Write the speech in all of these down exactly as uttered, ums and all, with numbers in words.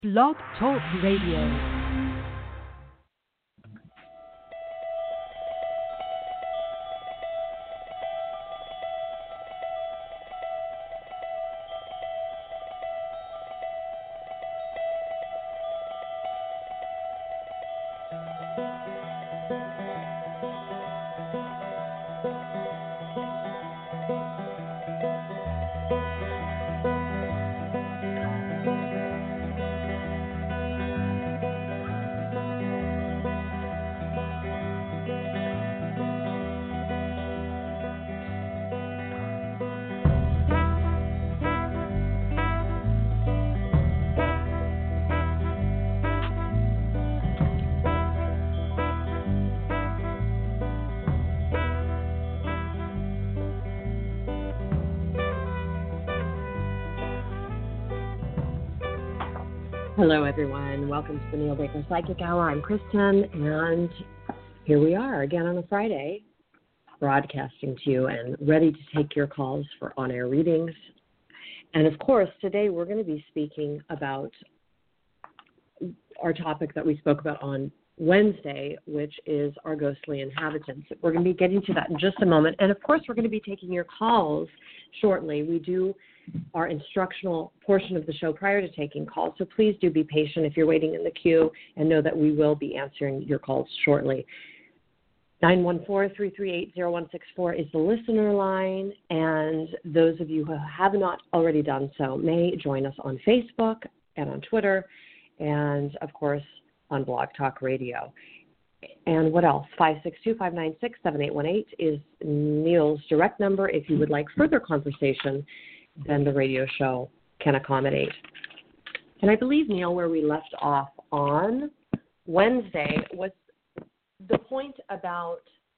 Blog Talk Radio. Hello, everyone. Welcome to the Neil Baker Psychic Hour. I'm Kristen, and here we are again on a Friday, broadcasting to you and ready to take your calls for on-air readings. And, of course, today we're going to be speaking about our topic that we spoke about on Wednesday, which is our ghostly inhabitants. We're going to be getting to that in just a moment. And, of course, we're going to be taking your calls shortly. We do our instructional portion of the show prior to taking calls, so please do be patient if you're waiting in the queue and know that we will be answering your calls shortly. nine one four, three three eight, zero one six four is the listener line, and those of you who have not already done so may join us on Facebook and on Twitter and, of course, on Blog Talk Radio. And what else? five six two, five nine six, seven eight one eight is Neil's direct number if you would like further conversation than the radio show can accommodate. And I believe, Neil, where we left off on Wednesday was the point about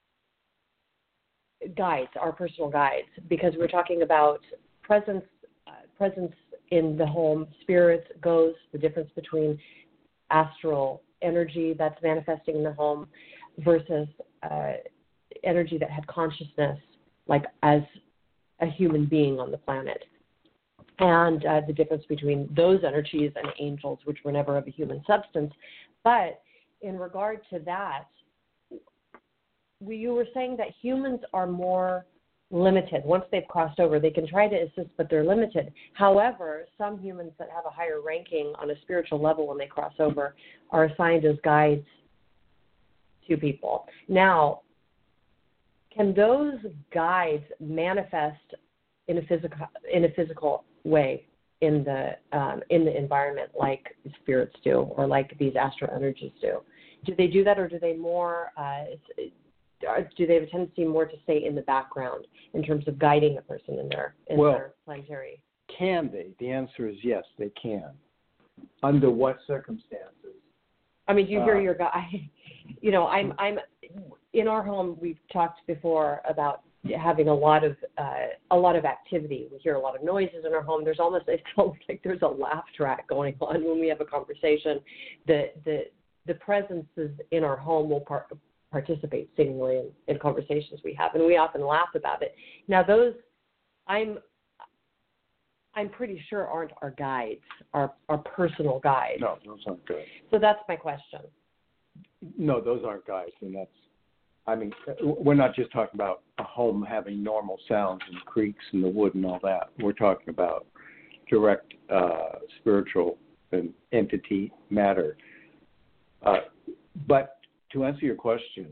guides, our personal guides, because we're talking about presence, uh, presence in the home, spirits, ghosts, the difference between astral energy that's manifesting in the home versus uh, energy that had consciousness, like as a human being on the planet, and uh, the difference between those energies and angels, which were never of a human substance. But in regard to that, we, you were saying that humans are more limited. Once they've crossed over, they can try to assist, but they're limited. However, some humans that have a higher ranking on a spiritual level when they cross over are assigned as guides to people. Now, can those guides manifest in a physical in a physical way in the um, in the environment like spirits do, or like these astral energies do? Do they do that, or do they more? Uh, do they have a tendency more to stay in the background in terms of guiding a person in their in well, their planetary? Can they? The answer is yes, they can. Under what circumstances? I mean, do you hear uh, your guy? You know, I'm I'm. In our home, we've talked before about having a lot of uh, a lot of activity. We hear a lot of noises in our home. There's almost it's almost like there's a laugh track going on when we have a conversation. The the the presences in our home will par- participate seemingly in, in conversations we have, and we often laugh about it. Now, those I'm I'm pretty sure aren't our guides, our our personal guides. No, those aren't good. So that's my question. No, those aren't guides, and that's. I mean, we're not just talking about a home having normal sounds and creaks in the wood and all that. We're talking about direct uh, spiritual and entity matter. Uh, but to answer your question,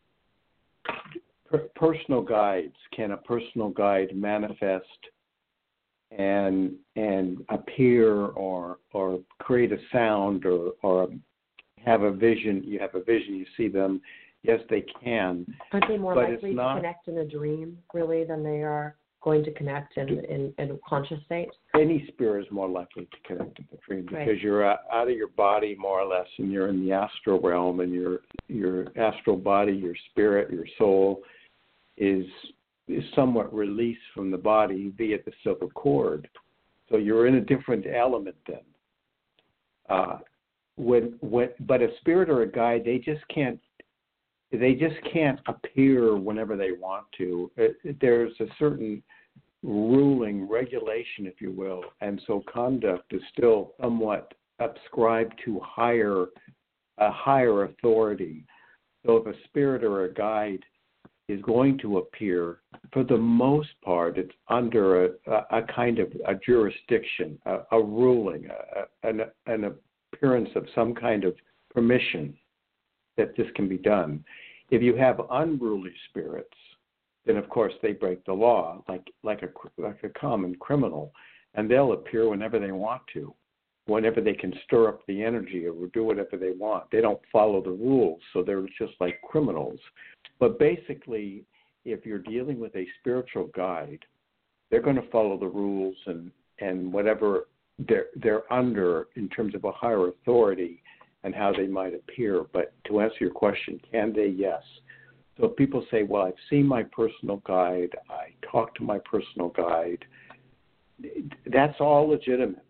per- personal guides, can a personal guide manifest and and appear or or create a sound or or have a vision? You have a vision, you see them. Yes, they can. Aren't they more but likely it's to not, connect in a dream, really, than they are going to connect in, in, in a conscious state? Any spirit is more likely to connect in the dream because Right. you're out of your body more or less, and you're in the astral realm, and your your astral body, your spirit, your soul is is somewhat released from the body via the silver cord. So you're in a different element then. Uh, when when but a spirit or a guide, they just can't. They just can't appear whenever they want to. It, there's a certain ruling regulation, if you will, and so conduct is still somewhat ascribe to higher a higher authority. So if a spirit or a guide is going to appear, for the most part, it's under a, a, a kind of a jurisdiction, a, a ruling, a, an, an appearance of some kind of permission that this can be done. If you have unruly spirits, then of course they break the law like like a like a common criminal, and they'll appear whenever they want to, whenever they can stir up the energy or do whatever they want. They don't follow the rules, so they're just like criminals. But basically, if you're dealing with a spiritual guide, they're going to follow the rules and, and whatever they're, they're under in terms of a higher authority and how they might appear. But to answer your question, can they? Yes. So if people say, well, I've seen my personal guide, I talked to my personal guide, that's all legitimate.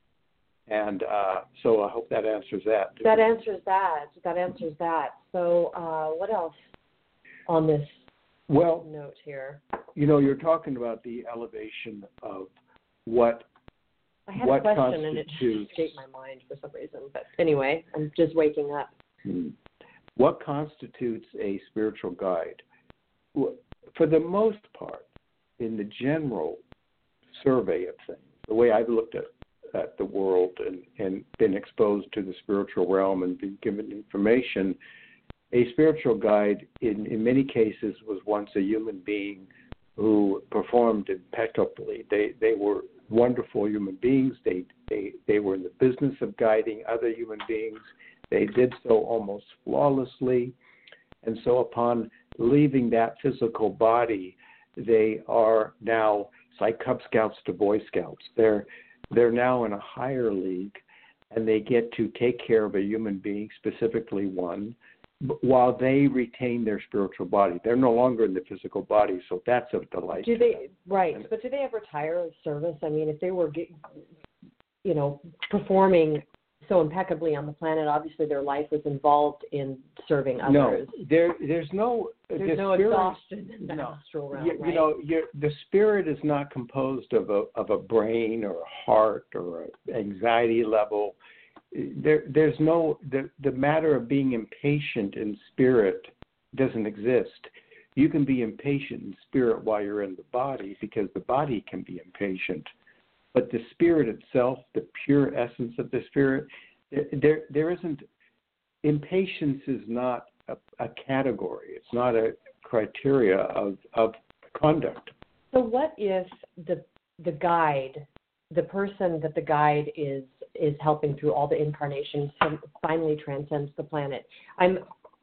And uh, so I hope that answers that. That answers that. That answers that. So uh, what else on this well, note here? You know, you're talking about the elevation of what I had what a question and it constitutes, just escaped my mind for some reason. But anyway, I'm just waking up. What constitutes a spiritual guide? For the most part, in the general survey of things, the way I've looked at at the world and, and been exposed to the spiritual realm and been given information, a spiritual guide in, in many cases was once a human being who performed impeccably. They they were wonderful human beings. They, they, they were in the business of guiding other human beings. They did so almost flawlessly. And so upon leaving that physical body, they are now, it's like Cub Scouts to Boy Scouts. They're They're now in a higher league, and they get to take care of a human being, specifically one, while they retain their spiritual body. They're no longer in the physical body, so that's a delight. Do they right? But do they ever tire of service? I mean, if they were, you know, performing so impeccably on the planet, obviously their life was involved in serving others. No, there, there's no. There's the no spirit, exhaustion in the no. astral realm, you, right? you know, you're, the spirit is not composed of a of a brain or a heart or an anxiety level. There, there's no the the matter of being impatient in spirit doesn't exist. You can be impatient in spirit while you're in the body because the body can be impatient. But the spirit itself, the pure essence of the spirit, there there isn't, impatience is not a, a category. It's not a criteria of, of conduct. So what if the the guide, the person that the guide is is helping through all the incarnations finally transcends the planet? I'm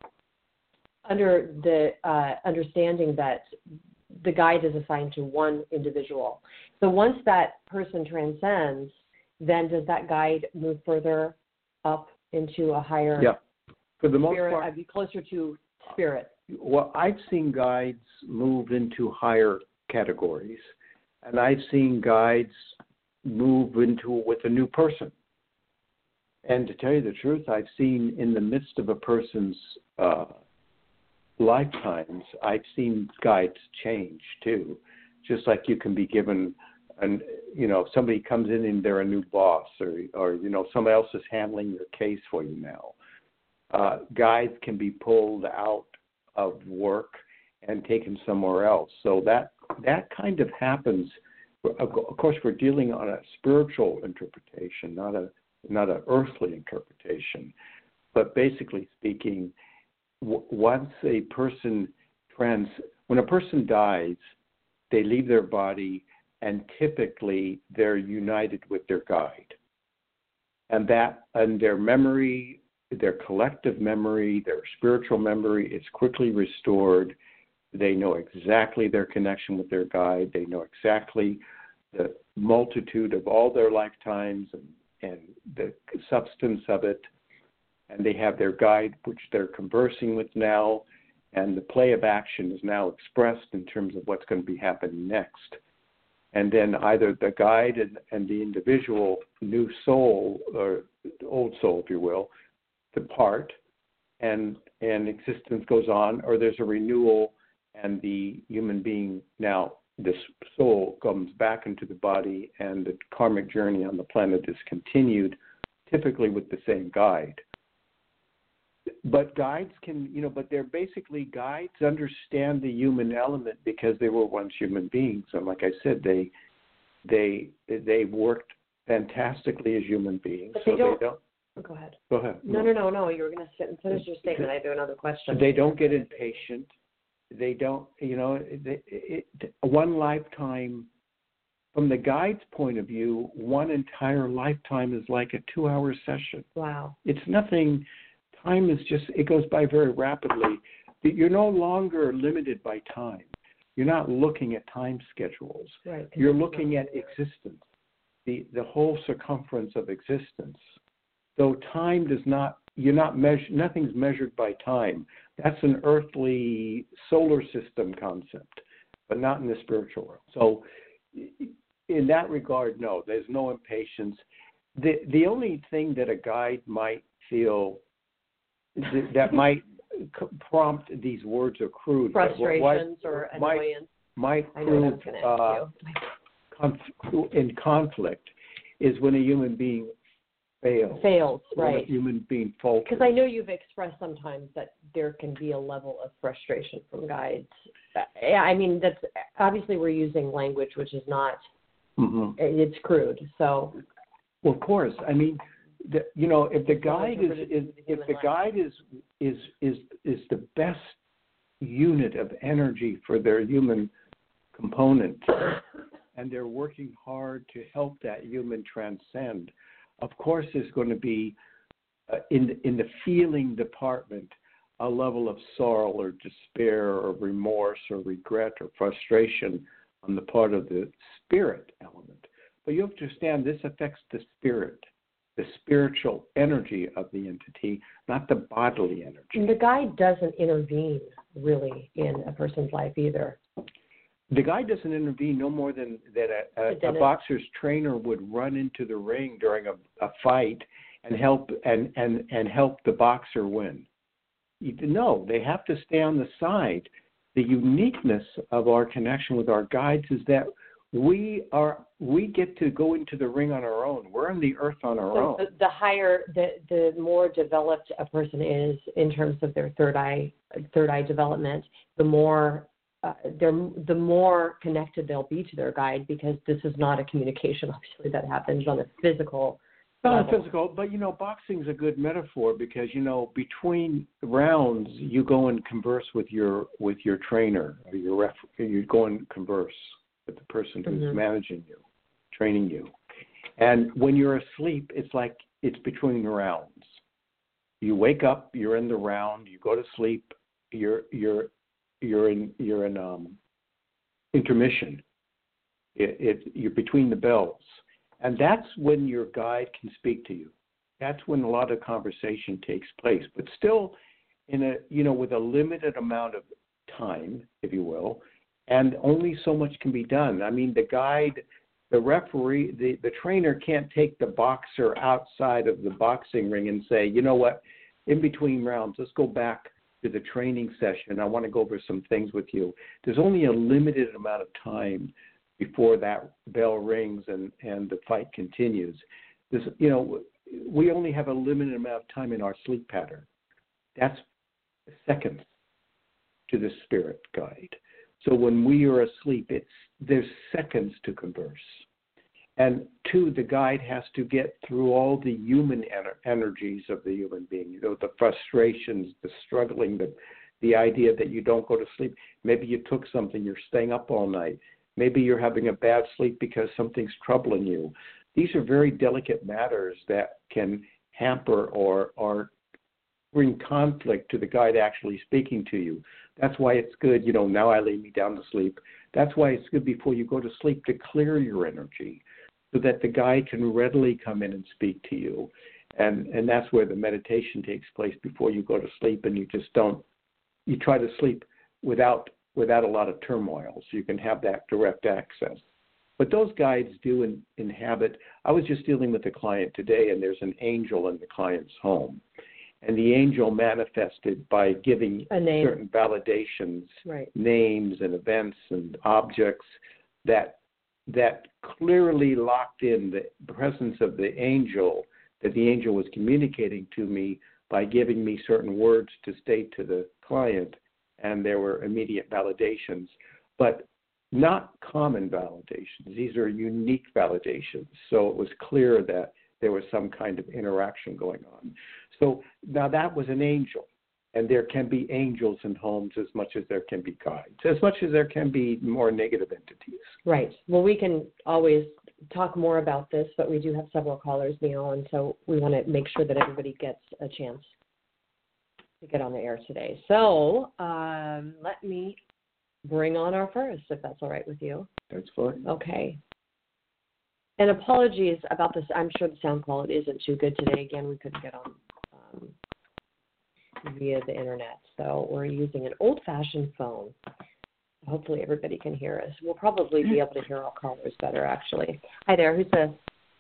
under the uh, understanding that the guide is assigned to one individual. So once that person transcends, then does that guide move further up into a higher yeah. For the most spirit, part, I'd be closer to spirit? Well, I've seen guides move into higher categories, and I've seen guides move into with a new person. And to tell you the truth, I've seen in the midst of a person's uh, lifetimes, I've seen guides change too. Just like you can be given, an, you know, somebody comes in and they're a new boss, or, or you know, somebody else is handling your case for you now. Uh, guides can be pulled out of work and taken somewhere else. So that that kind of happens. Of course, we're dealing on a spiritual interpretation, not a not an earthly interpretation. But basically speaking, w- once a person trans, when a person dies, they leave their body, and typically they're united with their guide, and that and their memory, their collective memory, their spiritual memory is quickly restored. They know exactly their connection with their guide. They know exactly the multitude of all their lifetimes and, and the substance of it. And they have their guide, which they're conversing with now. And the play of action is now expressed in terms of what's going to be happening next. And then either the guide and, and the individual new soul, or old soul, if you will, depart, and and existence goes on, or there's a renewal, and the human being now, this soul comes back into the body, and the karmic journey on the planet is continued typically with the same guide. But guides can, you know, but they're basically guides understand the human element because they were once human beings. And like I said, they they they worked fantastically as human beings. But so they don't, they don't. Go ahead. Go ahead. No, no, no, no. You were going to finish your statement. I do another question. They don't get impatient. They don't, you know, it, it, it, one lifetime, from the guide's point of view, one entire lifetime is like a two-hour session. Wow. It's nothing. Time is just, it goes by very rapidly. You're no longer limited by time. You're not looking at time schedules. Right. You're looking at existence, the, the whole circumference of existence. So time does not, you're not measure, nothing's measured by time. That's an earthly solar system concept, but not in the spiritual world. So in that regard, no, there's no impatience. The the only thing that a guide might feel th- that might prompt these words are crude. Frustrations but or might, annoyance. Might I prove know what I was uh, conf- in conflict is when a human being fails. Fails, when right. a human being falters. Because I know you've expressed sometimes that there can be a level of frustration from guides. Yeah, I mean, that's obviously we're using language which is not, mm-hmm. it's crude. So, well, of course, I mean, the, you know, if the guide is, is if the guide is is is is the best unit of energy for their human component, and they're working hard to help that human transcend. Of course, there's going to be, uh, in, in the feeling department, a level of sorrow or despair or remorse or regret or frustration on the part of the spirit element. But you have to understand this affects the spirit, the spiritual energy of the entity, not the bodily energy. And the guide doesn't intervene, really, in a person's life either. The guy doesn't intervene no more than that a, a, a boxer's trainer would run into the ring during a, a fight and help and, and, and help the boxer win. You, no, they have to stay on the side. The uniqueness of our connection with our guides is that we are we get to go into the ring on our own. We're on the earth on our so own. The, the higher, the the more developed a person is in terms of their third eye third eye development, the more Uh, they're, the more connected they'll be to their guide, because this is not a communication, obviously, that happens on a physical Not level. physical, but, you know, boxing's a good metaphor because, you know, between rounds, you go and converse with your with your trainer or your ref. You go and converse with the person who's mm-hmm. managing you, training you. And when you're asleep, it's like it's between rounds. You wake up, you're in the round, you go to sleep, you're you're You're in you're in um, intermission. It, it you're between the bells, and that's when your guide can speak to you. That's when a lot of conversation takes place. But still, in a you know with a limited amount of time, if you will, and only so much can be done. I mean, the guide, the referee, the the trainer can't take the boxer outside of the boxing ring and say, you know what, in between rounds, let's go back to the training session. I want to go over some things with you. There's only a limited amount of time before that bell rings and, and the fight continues. There's, you know, we only have a limited amount of time in our sleep pattern. That's seconds to the spirit guide. So when we are asleep, it's there's seconds to converse. And two, the guide has to get through all the human ener- energies of the human being, you know, the frustrations, the struggling, the, the idea that you don't go to sleep. Maybe you took something, you're staying up all night. Maybe you're having a bad sleep because something's troubling you. These are very delicate matters that can hamper or, or bring conflict to the guide actually speaking to you. That's why it's good, you know, now I lay me down to sleep. That's why it's good before you go to sleep to clear your energy, so that the guide can readily come in and speak to you. And and that's where the meditation takes place before you go to sleep, and you just don't, you try to sleep without without a lot of turmoil, so you can have that direct access. But those guides do in, inhabit, I was just dealing with a client today, and there's an angel in the client's home. And the angel manifested by giving certain validations, right. names and events and objects that that clearly locked in the presence of the angel that the angel was communicating to me by giving me certain words to state to the client, and there were immediate validations, but not common validations. These are unique validations. So it was clear that there was some kind of interaction going on. So now that was an angel, and there can be angels in homes as much as there can be guides, as much as there can be more negative entities. Right. Well, we can always talk more about this, but we do have several callers, Neil, and so we want to make sure that everybody gets a chance to get on the air today. So um, let me bring on our first, if that's all right with you. That's fine. Okay. And apologies about this. I'm sure the sound quality isn't too good today. Again, we couldn't get on um, via the internet, so we're using an old-fashioned phone. Hopefully everybody can hear us. We'll probably be able to hear our callers better, actually. Hi there. Who's this?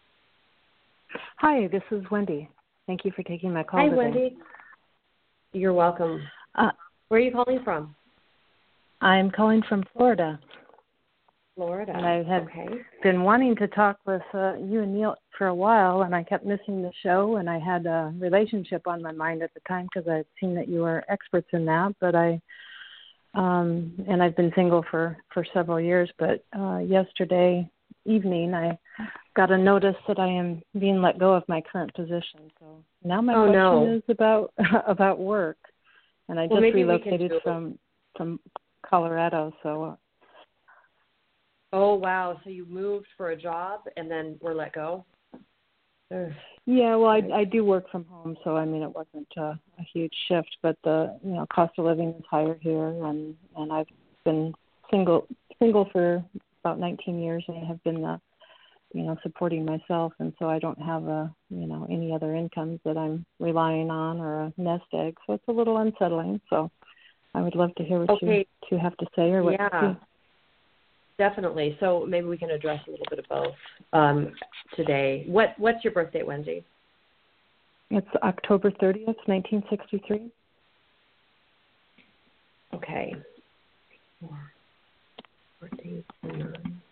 Hi, this is Wendy. Thank you for taking my call Hi, today. Wendy. You're welcome. Uh, Where are you calling from? I'm calling from Florida. Florida. And I had okay. been wanting to talk with uh, you and Neil for a while, and I kept missing the show, and I had a relationship on my mind at the time because I had seen that you were experts in that, but I, um, and I've been single for, for several years, but uh, yesterday evening I got a notice that I am being let go of my current position. So now my oh, question no. is about about work, and I well, just relocated from from Colorado, so. Uh, Oh, wow. So you moved for a job and then were let go? Ugh. Yeah, well, I, I do work from home, so, I mean, it wasn't uh, a huge shift, but the, you know, cost of living is higher here, and, and I've been single single for about nineteen years, and I have been, uh, you know, supporting myself, and so I don't have, a, you know, any other incomes that I'm relying on or a nest egg, so it's a little unsettling, so I would love to hear what okay. you two have to say or what yeah. you do. Definitely. So maybe we can address a little bit of both um, today. What What's your birthday, Wendy? It's October thirtieth, nineteen sixty-three. Okay. fourteen, nine.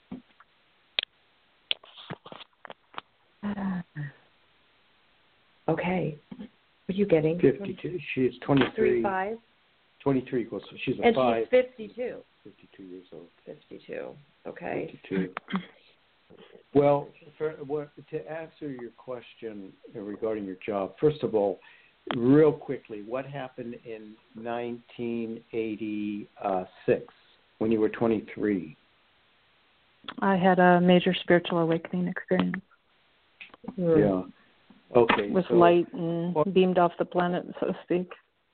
Okay. What are you getting? fifty-two. She's twenty-three. Three, five. twenty-three equals, she's a and five. she's fifty-two. fifty-two years old. fifty-two. Okay. fifty-two. Well, for, what, to answer your question regarding your job, first of all, real quickly, what happened in nineteen eighty-six when you were twenty-three? I had a major spiritual awakening experience. Mm. Yeah. Okay. With so, light and well, beamed off the planet, so to speak.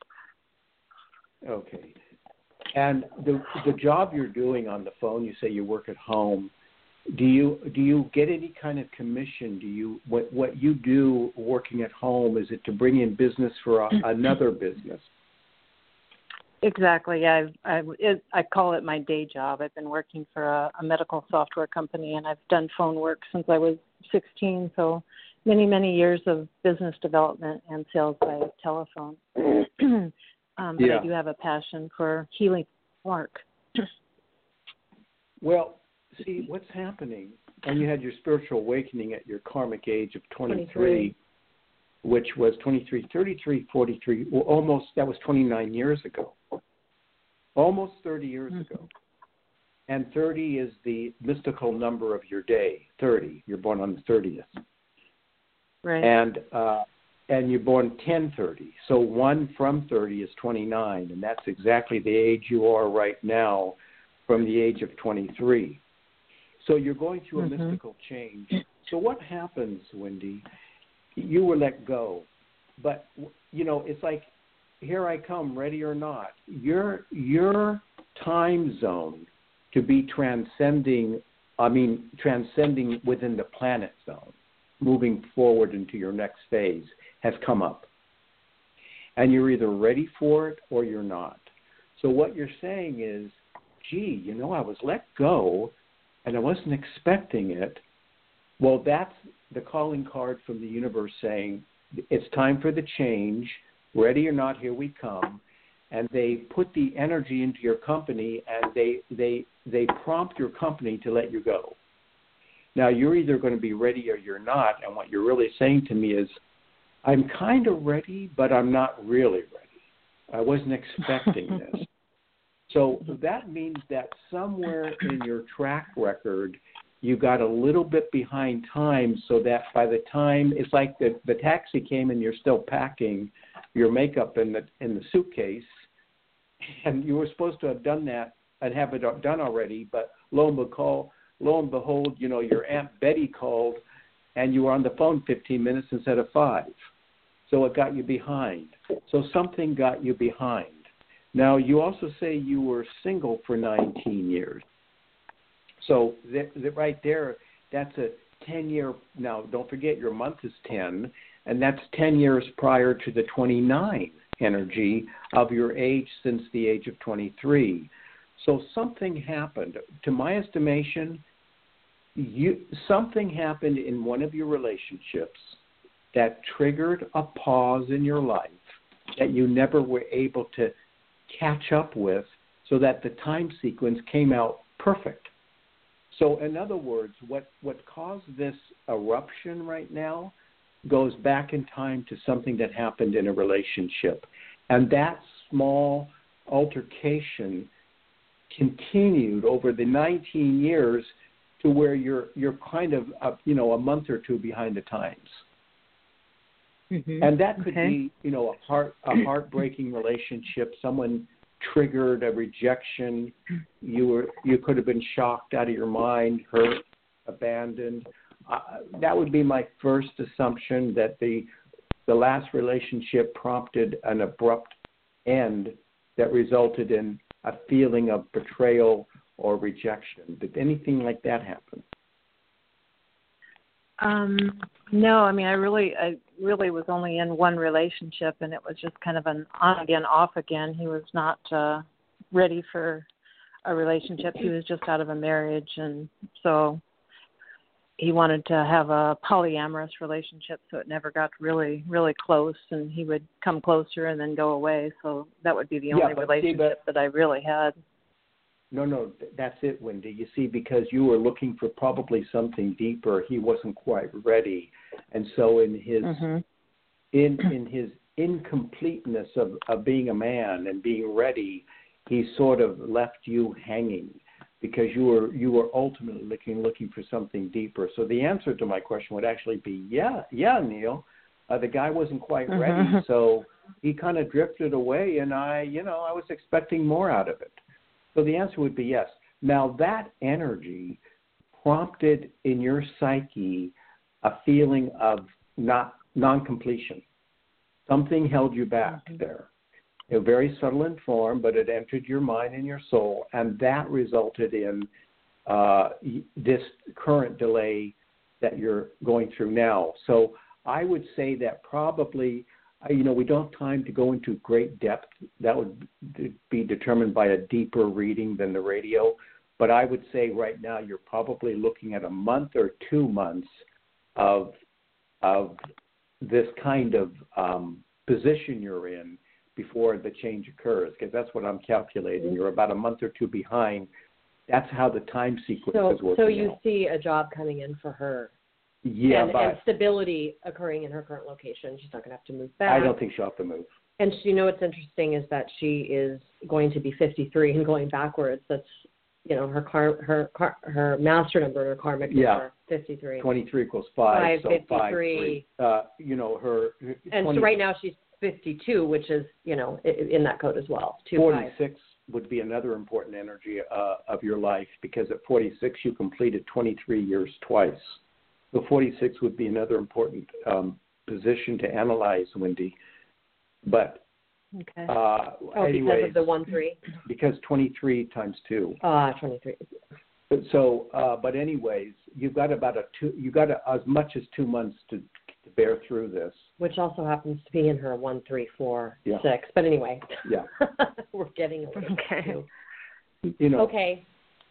Okay. And the the job you're doing on the phone, you say you work at home. Do you do you get any kind of commission? Do you what what you do working at home, is it to bring in business for a, another business? Exactly. I I it, I call it my day job. I've been working for a, a medical software company, and I've done phone work since I was sixteen. So many many years of business development and sales by telephone. Um, but yeah. I do have a passion for healing work. Well, see, what's happening, and you had your spiritual awakening at your karmic age of twenty-three, twenty-three. Which was twenty-three, thirty-three, forty-three, well, almost, that was twenty-nine years ago. Almost thirty years mm-hmm. ago. And thirty is the mystical number of your day, thirty. You're born on the thirtieth. Right. And, uh, and you're born ten thirty. So one from thirty is twenty-nine, and that's exactly the age you are right now from the age of twenty-three. So you're going through a mm-hmm. mystical change. So what happens, Wendy? You were let go. But, you know, it's like, here I come, ready or not. Your, your time zone to be transcending, I mean, transcending within the planet zone, moving forward into your next phase, has come up. And you're either ready for it or you're not. So what you're saying is, gee, you know, I was let go and I wasn't expecting it. Well, that's the calling card from the universe saying, it's time for the change. Ready or not, here we come. And they put the energy into your company, and they they they prompt your company to let you go. Now, you're either going to be ready or you're not, and what you're really saying to me is, I'm kind of ready, but I'm not really ready. I wasn't expecting this. So that means that somewhere in your track record, you got a little bit behind time, so that by the time it's like the, the taxi came and you're still packing your makeup in the in the suitcase, and you were supposed to have done that and have it done already, but lo and behold, lo and behold, you know, your Aunt Betty called, and you were on the phone fifteen minutes instead of five. So it got you behind. So something got you behind. Now, you also say you were single for nineteen years. So that, that right there, that's a ten-year, now don't forget your month is ten, and that's ten years prior to the twenty-nine energy of your age since the age of twenty-three. So something happened. To my estimation, you something happened in one of your relationships that triggered a pause in your life that you never were able to catch up with, so that the time sequence came out perfect. So in other words, what, what caused this eruption right now goes back in time to something that happened in a relationship. And that small altercation continued over the nineteen years to where you're you're kind of uh, you know a month or two behind the times. Mm-hmm. And that could okay. be you know a heart a heartbreaking relationship. Someone triggered a rejection. You were you could have been shocked out of your mind, hurt, abandoned. Uh, that would be my first assumption, that the the last relationship prompted an abrupt end that resulted in a feeling of betrayal or rejection. Did anything like that happen? Um, no, I mean, I really, I really was only in one relationship, and it was just kind of an on again, off again. He was not uh, ready for a relationship. He was just out of a marriage, and so he wanted to have a polyamorous relationship, so it never got really, really close, and he would come closer and then go away. So that would be the only yeah, relationship see, but, that I really had. No, no, that's it, Wendy. You see, because you were looking for probably something deeper, he wasn't quite ready. And so in his mm-hmm. in in his incompleteness of, of being a man and being ready, he sort of left you hanging, because you were you were ultimately looking looking for something deeper. So the answer to my question would actually be yeah, yeah, Neil. Uh, the guy wasn't quite mm-hmm. ready, so he kind of drifted away, and I, you know, I was expecting more out of it. So the answer would be yes. Now that energy prompted in your psyche a feeling of not non-completion. Something held you back mm-hmm. there. A very subtle in form, but it entered your mind and your soul, and that resulted in uh, this current delay that you're going through now. So I would say that probably, you know, we don't have time to go into great depth. That would be determined by a deeper reading than the radio. But I would say right now you're probably looking at a month or two months of of this kind of um, position you're in before the change occurs, because that's what I'm calculating. You're about a month or two behind. That's how the time sequence so, is working So you out. see a job coming in for her. Yeah, and, but and stability occurring in her current location. She's not going to have to move back. I don't think she'll have to move. And she, you know what's interesting is that she is going to be fifty-three and going backwards. That's, you know, her car, her car, her master number and her karmic yeah. number, fifty-three. twenty-three equals five, five so fifty-three. five, uh, you know, her. her and twenty, so right now she's fifty-two, which is, you know, in that code as well. Two, forty-six five. Would be another important energy uh, of your life, because at forty-six you completed twenty-three years twice. So forty-six would be another important um, position to analyze, Wendy. But okay. uh, oh, anyways, because of the one three. Because twenty-three times two. Ah, uh, twenty-three. So, uh, but anyways, you've got about a two. You got a, as much as two months to, to bear through this. Which also happens to be in her one three four yeah. six. But anyway. Yeah. We're getting a little okay. Too. You know. Okay.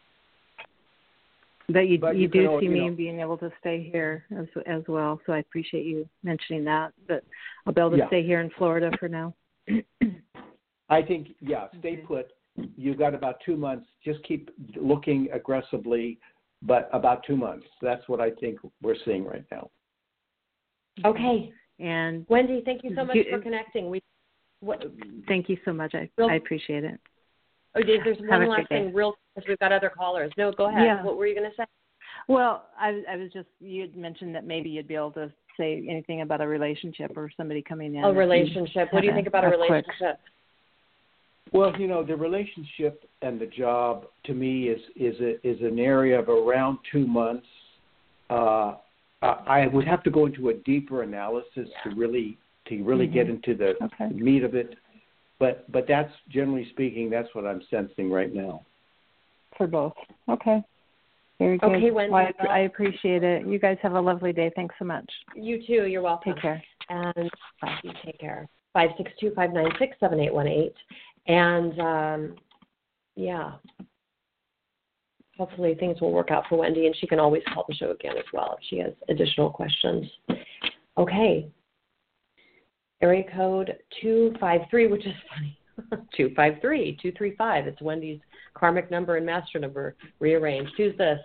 But you, but you, you do can, see you me know, being able to stay here as as well, so I appreciate you mentioning that. But I'll be able to yeah. stay here in Florida for now. I think, yeah, stay okay. put. You've got about two months. Just keep looking aggressively, but about two months. That's what I think we're seeing right now. Okay. And Wendy, thank you so much do, for connecting. We what, Thank you so much. I, real, I appreciate it. Oh, there's Have one last thing, real because we've got other callers. No, go ahead. Yeah. What were you going to say? Well, I, I was just, you had mentioned that maybe you'd be able to say anything about a relationship or somebody coming in. A relationship. What do you think about a, a relationship? Quick. Well, you know, the relationship and the job to me is is a, is an area of around two months. Uh, I would have to go into a deeper analysis yeah. to really to really mm-hmm. get into the okay. meat of it. But but that's generally speaking, that's what I'm sensing right now. For both. Okay. Very good. Okay, Wendy. Well, I, I appreciate it. You guys have a lovely day. Thanks so much. You too. You're welcome. Take care. And bye. You take care. five six two, five nine six, seven eight one eight. And, um, yeah, hopefully things will work out for Wendy, and she can always call the show again as well if she has additional questions. Okay. Area code two five three, which is funny. two five three, two three five. It's Wendy's karmic number and master number rearranged. Who's this?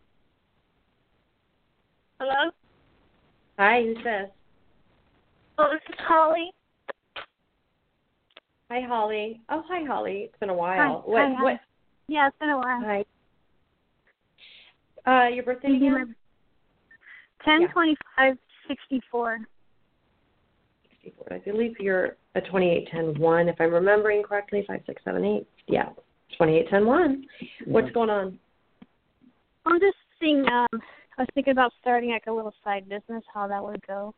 Hello? Hi, who's this? Oh, this is Holly. Hi, Holly. Oh, hi, Holly. It's been a while. Hi, what, hi, what? Yeah, it's been a while. Hi. Uh, your birthday mm-hmm. again? ten twenty-five sixty-four. sixty-four. I believe you're a twenty-eight ten one, if I'm remembering correctly. Five six seven eight. Yeah, twenty-eight ten one. What's going on? I'm just seeing. Um, I was thinking about starting like a little side business. How that would go.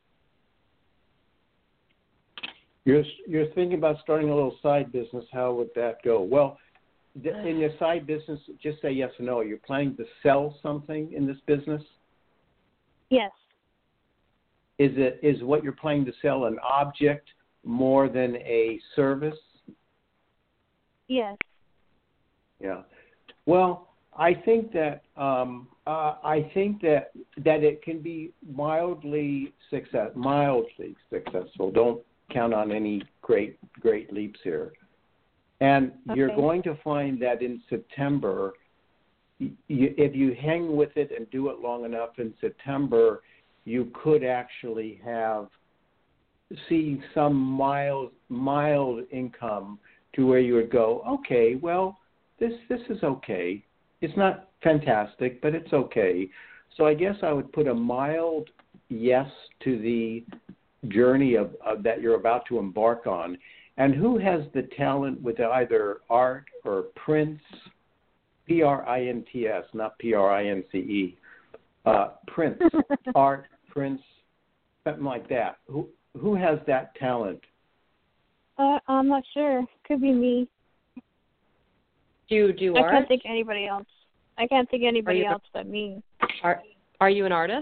You're you're thinking about starting a little side business. How would that go? Well, in your side business, just say yes or no. You're planning to sell something in this business? Yes. Is it is what you're planning to sell an object more than a service? Yes. Yeah. Well, I think that um, uh, I think that that it can be mildly success mildly successful. Don't count on any great great leaps here. And okay. You're going to find that in September, you, if you hang with it and do it long enough, in September, you could actually have see some mild mild income to where you would go, okay, well, this this is okay. It's not fantastic, but it's okay. So I guess I would put a mild yes to the journey of, of that you're about to embark on. And who has the talent with either art or prints, P R I N T S, not P R I N C E, uh, prints, art, prints, something like that. Who who has that talent? Uh, I'm not sure. Could be me. Do you do I art? I can't think anybody else. I can't think anybody else a, but me. Are Are you an artist?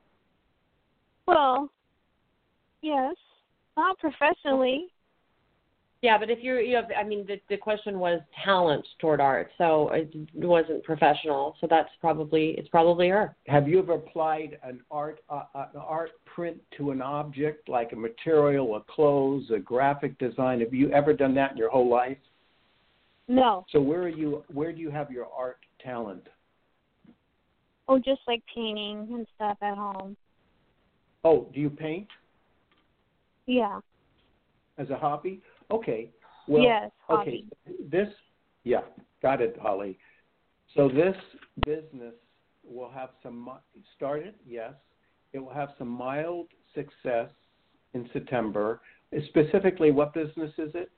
Well, yes, not professionally. Yeah, but if you're, you have, I mean, the, the question was talent toward art, so it wasn't professional. So that's probably, it's probably her. Have you ever applied an art, uh, an art print to an object, like a material, a clothes, a graphic design? Have you ever done that in your whole life? No. So where are you? Where do you have your art talent? Oh, just like painting and stuff at home. Oh, do you paint? Yeah. As a hobby? Okay. Well, yes, okay. This, yeah, got it, Holly. So this business will have some, started, yes. It will have some mild success in September. Specifically, what business is it?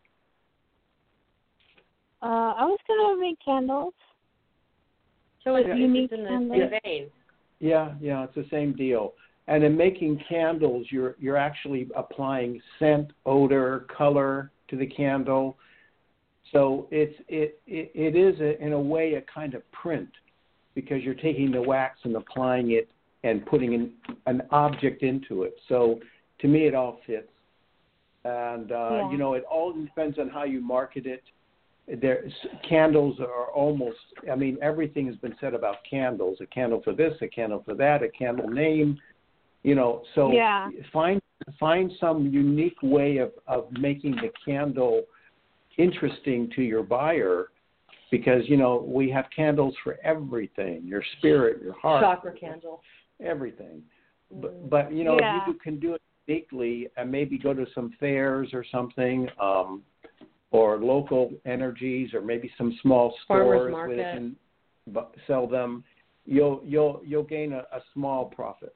Uh, I was going to make candles. So it's yeah. unique in the same vein. Yeah, yeah, it's the same deal. And in making candles, you're you're actually applying scent, odor, color to the candle. So it's it it, it is a, in a way a kind of print, because you're taking the wax and applying it and putting an, an object into it. So to me, it all fits. And uh, yeah. you know, it all depends on how you market it. There, candles are almost, I mean, everything has been said about candles. A candle for this, a candle for that, a candle name. You know, so yeah. find find some unique way of, of making the candle interesting to your buyer, because, you know, we have candles for everything, your spirit, your heart. Chakra candle. Everything. Mm. But, but, you know, yeah. you can do it uniquely and maybe go to some fairs or something, um, or local energies, or maybe some small stores where they can bu- sell them, you'll you'll you'll gain a, a small profit.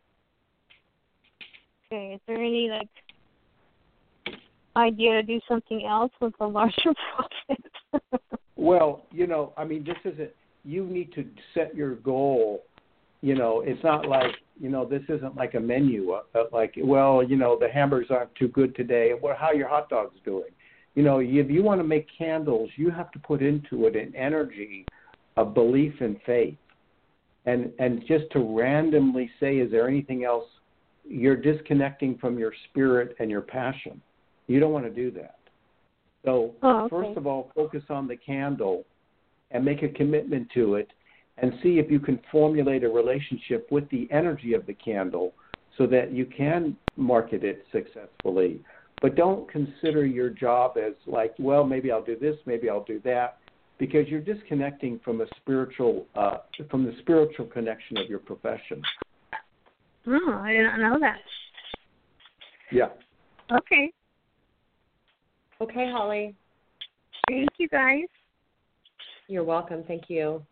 Okay, is there any like idea to do something else with a larger profit? Well, you know, I mean, this isn't. You need to set your goal. You know, it's not like, you know, this isn't like a menu. Uh, like, well, you know, the hamburgers aren't too good today. Well, how are your hot dogs doing? You know, if you want to make candles, you have to put into it an energy of belief and faith. And and just to randomly say, is there anything else? You're disconnecting from your spirit and your passion. You don't want to do that. So oh, okay. first of all, focus on the candle and make a commitment to it, and see if you can formulate a relationship with the energy of the candle so that you can market it successfully. But don't consider your job as like, well, maybe I'll do this, maybe I'll do that, because you're disconnecting from a spiritual, uh, from the spiritual connection of your profession. Oh, I did not know that. Yeah. Okay. Okay, Holly. Thank you, guys. You're welcome. Thank you.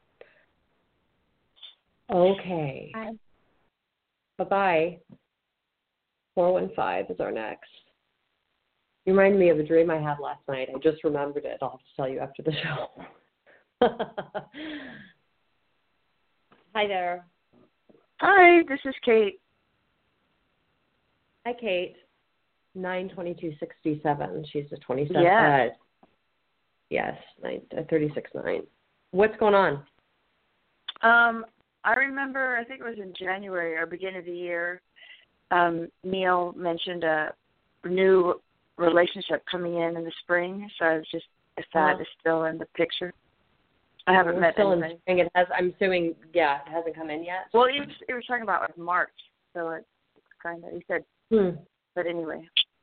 Okay. Bye. Bye-bye. four one five is our next. You reminded me of a dream I had last night. I just remembered it. I'll have to tell you after the show. Hi there. Hi, this is Kate. Hi, Kate. nine twenty-two sixty-seven. She's a twenty-seven. Yes. Uh, yes, nine, uh, thirty-six nine. What's going on? Um, I remember, I think it was in January or beginning of the year, um, Neil mentioned a new relationship coming in in the spring, so I was just, if that Uh-huh. is still in the picture. I haven't We're met still anybody. in spring. It has, I'm assuming, yeah, it hasn't come in yet. Well, he was, he was talking about like March, so it's kind of, he said, Hmm. but anyway.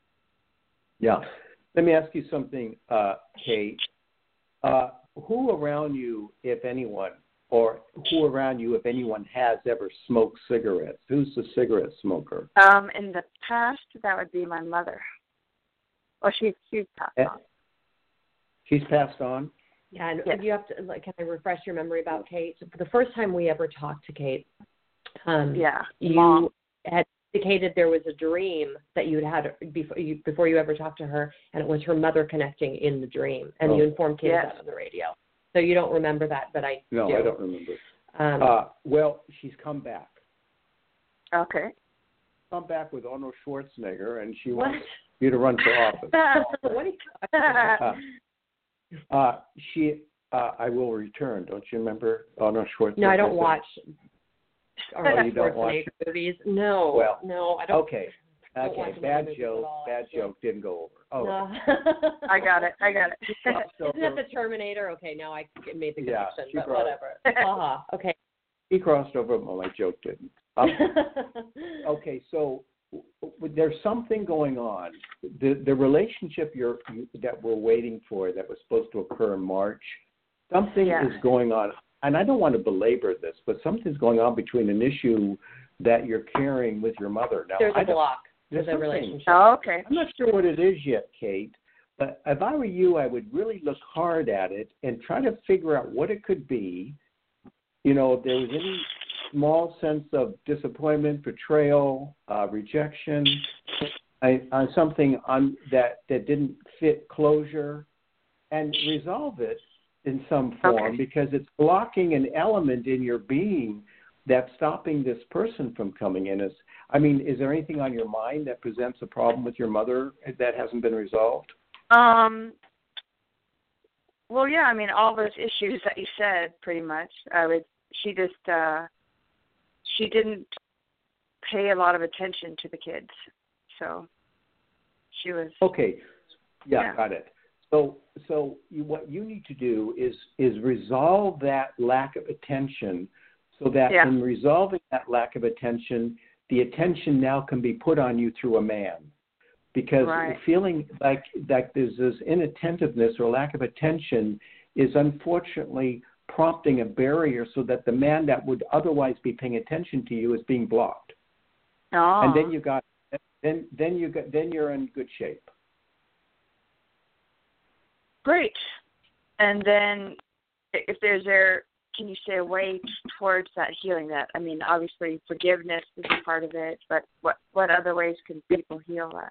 Yeah. Let me ask you something, uh, Kate. Uh, who around you, if anyone, or who around you, if anyone, has ever smoked cigarettes? Who's the cigarette smoker? Um, in the past, that would be my mother. Well, she, she's passed Eh, on. She's passed on? Yeah, and Yes. you have to, like, can I refresh your memory about Kate? So for the first time we ever talked to Kate, um, Yeah. you Mom. had indicated there was a dream that you'd had before you, before you ever talked to her, and it was her mother connecting in the dream, and Oh. you informed Kate Yes. of that on the radio. So you don't remember that, but I No, do. I don't remember. Um, Uh, well, she's come back. Okay. Come back with Arnold Schwarzenegger, and she what? wants you to run for office. What are you Uh, uh, she, uh, I will return. Don't you remember Arnold Schwarzenegger? No, I don't watch Arnold you don't watch Schwarzenegger movies. No, Well, no, I don't. Okay. don't Okay. watch Bad movies joke. at all, Bad actually. joke didn't go over. Oh. No. I got it. I got it. Isn't that the Terminator? Okay, now I made the Yeah, connection, she but brought- whatever. Uh-huh. Okay. He crossed over, but my joke didn't. Um, okay, so w- there's something going on. The the relationship you're that we're waiting for, that was supposed to occur in March, something Yeah. is going on. And I don't want to belabor this, but something's going on between an issue that you're carrying with your mother. Now, There's I a don't- block there's to the something. relationship. Oh, okay. I'm not sure what it is yet, Kate, but if I were you, I would really look hard at it and try to figure out what it could be. You know, if there was any small sense of disappointment, betrayal, uh, rejection, I, on something on that, that didn't fit closure, and resolve it in some form, Okay. because it's blocking an element in your being that's stopping this person from coming in. As I mean, is there anything on your mind that presents a problem with your mother that hasn't been resolved? Um. Well, yeah. I mean, all those issues that you said, pretty much. I would. She just. Uh, she didn't pay a lot of attention to the kids, so she was. Okay. Yeah, Yeah. got it. So, so you, what you need to do is is resolve that lack of attention, so that Yeah. in resolving that lack of attention, the attention now can be put on you through a man. Because Right. feeling like like there's this inattentiveness or lack of attention is unfortunately prompting a barrier, so that the man that would otherwise be paying attention to you is being blocked. Oh. And then you got then then you got then you're in good shape. Great. And then if there's there, can you say a way towards that healing that? I mean, obviously forgiveness is a part of it, but what, what other ways can people heal that?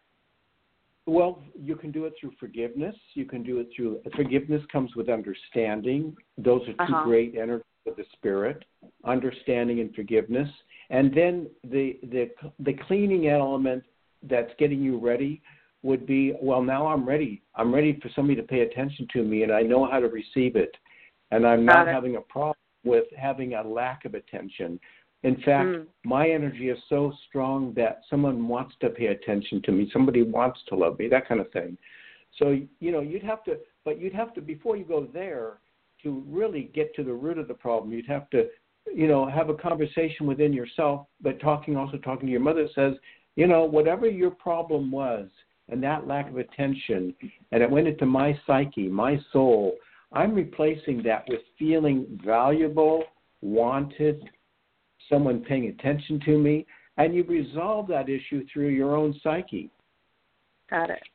Well, you can do it through forgiveness. You can do it through, forgiveness comes with understanding. Those are two Uh-huh. great energies of the spirit, understanding and forgiveness. And then the, the, the cleaning element that's getting you ready would be, well, now I'm ready. I'm ready for somebody to pay attention to me, and I know how to receive it. And I'm not having a problem with having a lack of attention. In fact, mm. my energy is so strong that someone wants to pay attention to me. Somebody wants to love me, that kind of thing. So, you know, you'd have to, but you'd have to, before you go there, to really get to the root of the problem, you'd have to, you know, have a conversation within yourself, but talking, also talking to your mother says, you know, whatever your problem was, and that lack of attention, and it went into my psyche, my soul, I'm replacing that with feeling valuable, wanted, someone paying attention to me, and you resolve that issue through your own psyche. Got it.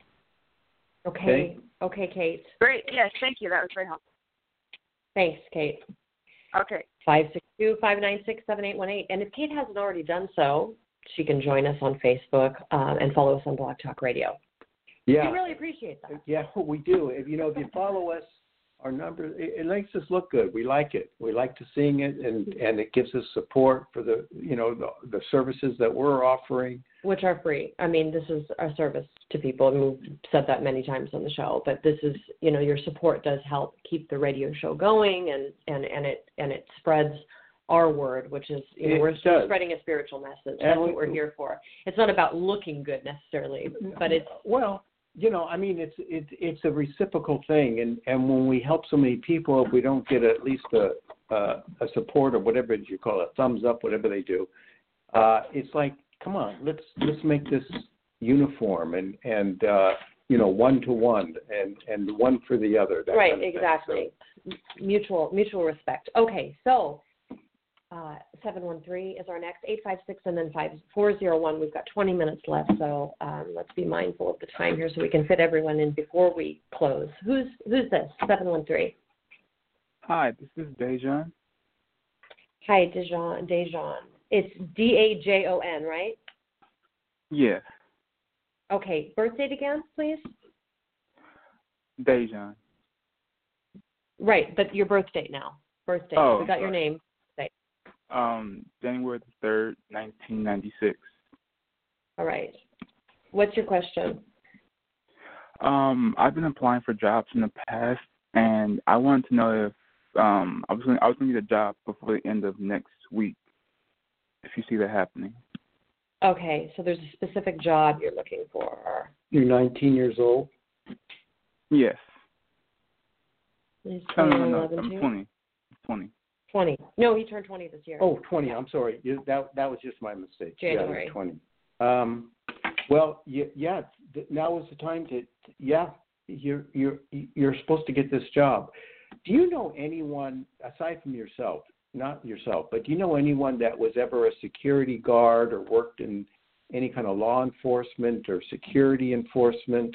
Okay. Okay, okay Kate. Great. Yes, thank you. That was very helpful. Thanks, Kate. Okay. five six two, five nine six, seven eight one eight. And if Kate hasn't already done so, she can join us on Facebook uh, and follow us on Blog Talk Radio. Yeah. We really appreciate that. Yeah, we do. If you know, if you follow us, our number, it, it makes us look good. We like it. We like to seeing it, and, and it gives us support for the, you know, the, the services that we're offering. Which are free. I mean, this is our service to people, and we've said that many times on the show, but this is, you know, your support does help keep the radio show going, and, and, and it and it spreads our word, which is, you know, it we're does. spreading a spiritual message. That's And what we're here for. It's not about looking good necessarily, but it's... Well, you know, I mean, it's it's it's a reciprocal thing, and, and when we help so many people, if we don't get at least a a, a support or whatever you call it, thumbs up, whatever they do, uh, it's like, come on, let's let's make this uniform and and uh, you know, one to one and and one for the other. That right, kind of exactly. So. Mutual mutual respect. Okay, so. Uh, seven one three is our next, eight five six, and then five four zero one. We've got twenty minutes left, so um, let's be mindful of the time here so we can fit everyone in before we close. Who's who's this? seven one three. Hi, this is Dejan. Hi, Dejan. Dejan. It's D A J O N, right? Yeah. Okay, birth date again, please? Dejan. Right, but your birth date now. Birth date. Oh, we got sorry. your name. Um, January the third, nineteen ninety-six. All right. What's your question? Um, I've been applying for jobs in the past, and I wanted to know if um I was going I was going to get a job before the end of next week. If you see that happening. Okay, so there's a specific job you're looking for. You're nineteen years old? Yes. He's No, twenty, no, no, no. eleven, I'm too? twenty. twenty. twenty. No, he turned twenty this year. Oh, twenty. I'm sorry. You, that that was just my mistake. January. Yeah, twenty. Um, well, yeah, yeah. Now is the time to. Yeah, you're you're you're supposed to get this job. Do you know anyone aside from yourself? Not yourself, but do you know anyone that was ever a security guard or worked in any kind of law enforcement or security enforcement?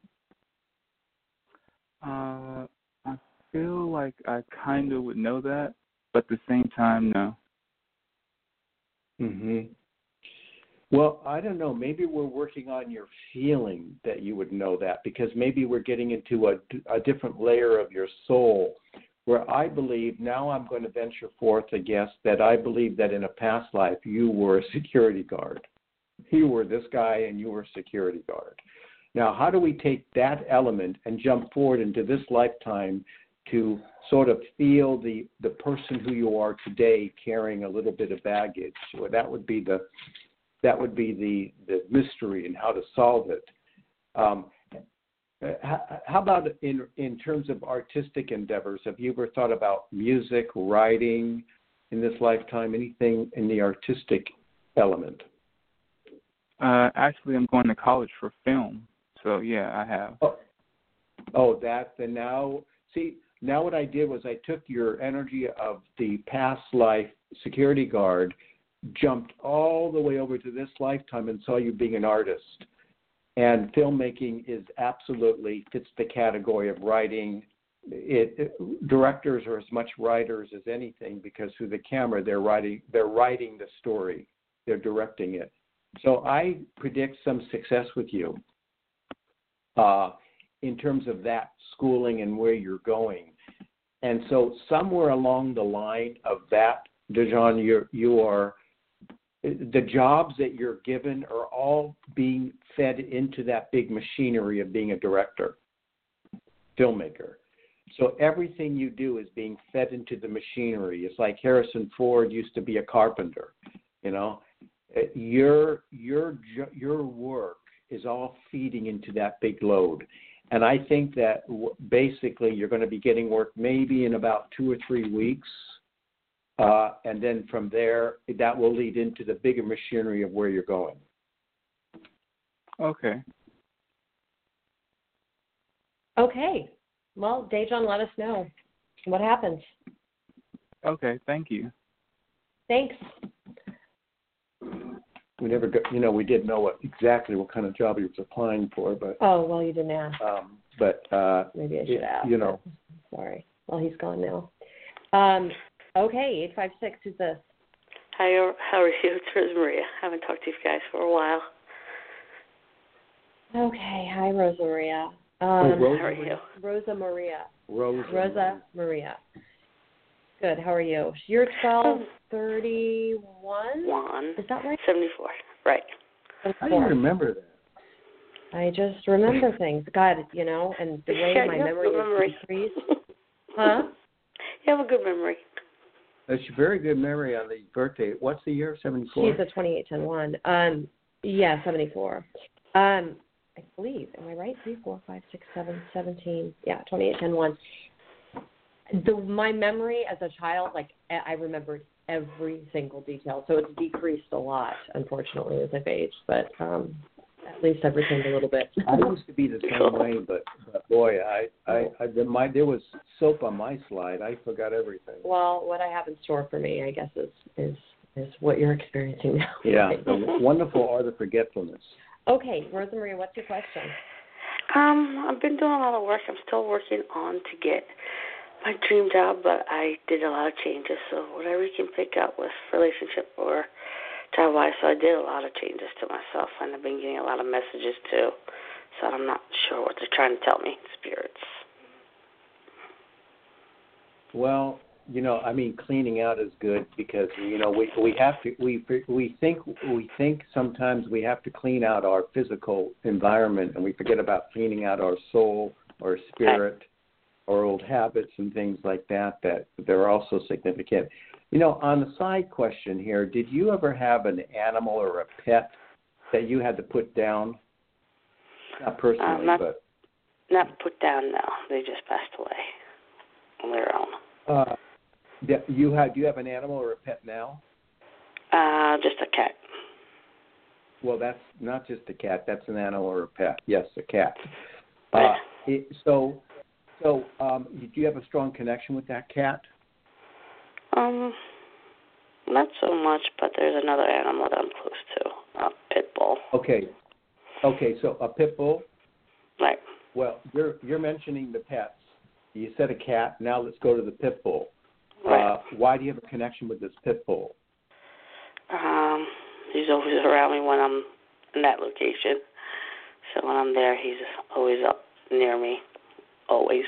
Uh, I feel like I kind of would know that. But at the same time, no. Mm-hmm. Well, I don't know. Maybe we're working on your feeling that you would know that, because maybe we're getting into a, a different layer of your soul where I believe, now I'm going to venture forth a guess, that I believe that in a past life you were a security guard. You were this guy and you were a security guard. Now, how do we take that element and jump forward into this lifetime to sort of feel the, the person who you are today carrying a little bit of baggage? Well, that would be the that would be the, the mystery and how to solve it. Um, how, how about in in terms of artistic endeavors? Have you ever thought about music, writing in this lifetime? Anything in the artistic element? Uh, actually, I'm going to college for film. So yeah, I have. Oh, oh that then now see. Now what I did was I took your energy of the past life security guard, jumped all the way over to this lifetime and saw you being an artist. And filmmaking is absolutely fits the category of writing. It, it, directors are as much writers as anything because through the camera they're writing they're writing the story, they're directing it. So I predict some success with you uh, in terms of that schooling and where you're going. And so somewhere along the line of that, Dejan, you're, you are the jobs that you're given are all being fed into that big machinery of being a director, filmmaker. So everything you do is being fed into the machinery. It's like Harrison Ford used to be a carpenter, you know. Your your your work is all feeding into that big load. And I think that basically you're going to be getting work maybe in about two or three weeks. Uh, and then from there, that will lead into the bigger machinery of where you're going. Okay. Okay. Well, Dejan, let us know what happens. Okay, thank you. Thanks. We never got, you know, we didn't know what exactly what kind of job he was applying for, but. Oh, well, you didn't ask. Um, but uh, maybe I should it, ask. You know. Sorry. Well, he's gone now. Um. Okay, eight five six. Who's this? Hi, how are you? It's Rosa-Maria. I haven't talked to you guys for a while. Okay. Hi, Rosa Maria. Um, oh, Rosa how are you? Rosa Maria. Rosa. Rosa Maria. Good. How are you? You're twelve thirty-one. One. Is that right? Seventy-four. Right. How do you remember that? I just remember things. God, you know, and the way yeah, my you have memory good memory. is decreased. Huh? You have a good memory. That's a very good memory on the birthday. What's the year? seventy-four? She's a twenty-eight ten one. Um, yeah, seventy-four. Um, I believe. Am I right? Three, four, five, six, seven, seventeen. Yeah, twenty-eight ten one. The my memory as a child, like I remembered every single detail. So it's decreased a lot, unfortunately, as I've aged. But um, at least I've retained a little bit. I used to be the same way, but, but boy, I, I, I the, my there was soap on my slide. I forgot everything. Well, what I have in store for me, I guess, is is is what you're experiencing now. Yeah, the wonderful art of forgetfulness. Okay, Rosa Maria, what's your question? Um, I've been doing a lot of work. I'm still working on to get my dream job, but I did a lot of changes. So whatever you can pick up with relationship or job-wise, so I did a lot of changes to myself, and I've been getting a lot of messages too. So I'm not sure what they're trying to tell me, spirits. Well, you know, I mean, cleaning out is good because you know we we have to we we think we think sometimes we have to clean out our physical environment, and we forget about cleaning out our soul, our spirit, our old habits, and things like that. That they're also significant. You know, on the side question here, did you ever have an animal or a pet that you had to put down? Not personally, um, not, but not put down. No, they just passed away on their own. Uh, you have do you have an animal or a pet now? Uh, just a cat. Well, that's not just a cat. That's an animal or a pet. Yes, a cat. Uh, it, so, so um, do you have a strong connection with that cat? Um, not so much, but there's another animal that I'm close to, a pit bull. Okay, okay. So a pit bull. Right. Well, you're you're mentioning the pets. You said a cat. Now let's go to the pit bull. Right. Uh, why do you have a connection with this pit bull? Um, he's always around me when I'm in that location. So when I'm there, he's always up near me, always.